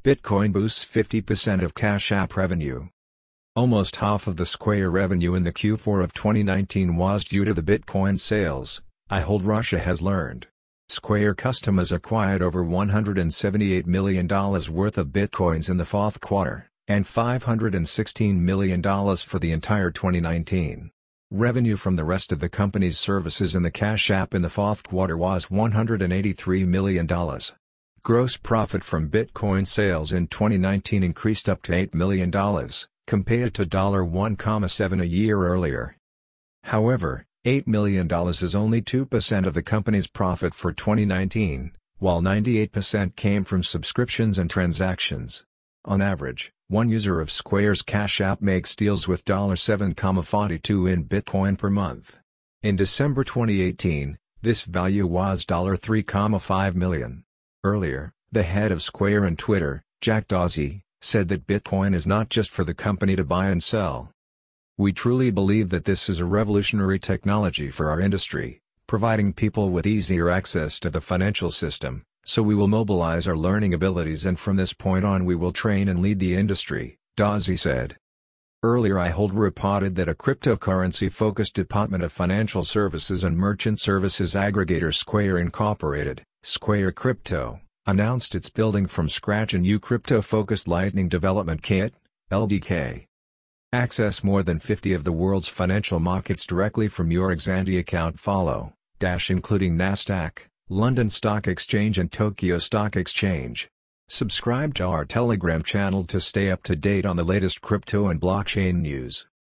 Bitcoin boosts 50% of Cash App revenue. Almost half of the Square revenue in the Q4 of 2019 was due to the Bitcoin sales, I Hold Russia has learned. Square customers acquired over $178 million worth of Bitcoins in the fourth quarter, and $516 million for the entire 2019. Revenue from the rest of the company's services in the Cash App in the fourth quarter was $183 million. Gross profit from Bitcoin sales in 2019 increased up to $8 million, compared to $1.7 a year earlier. However, $8 million is only 2% of the company's profit for 2019, while 98% came from subscriptions and transactions. On average, one user of Square's Cash App makes deals with $7.42 in Bitcoin per month. In December 2018, this value was $3.5 million. Earlier, the head of Square and Twitter, Jack Dorsey, said that Bitcoin is not just for the company to buy and sell. We truly believe that this is a revolutionary technology for our industry, providing people with easier access to the financial system, so we will mobilize our learning abilities and from this point on we will train and lead the industry, Dorsey said. Earlier I Hold reported that a cryptocurrency-focused Department of Financial Services and Merchant Services aggregator Square Incorporated, Square Crypto, announced it's building from scratch a new crypto-focused Lightning Development Kit, LDK. Access more than 50 of the world's financial markets directly from your Xanti account including Nasdaq, London Stock Exchange and Tokyo Stock Exchange. Subscribe to our Telegram channel to stay up to date on the latest crypto and blockchain news.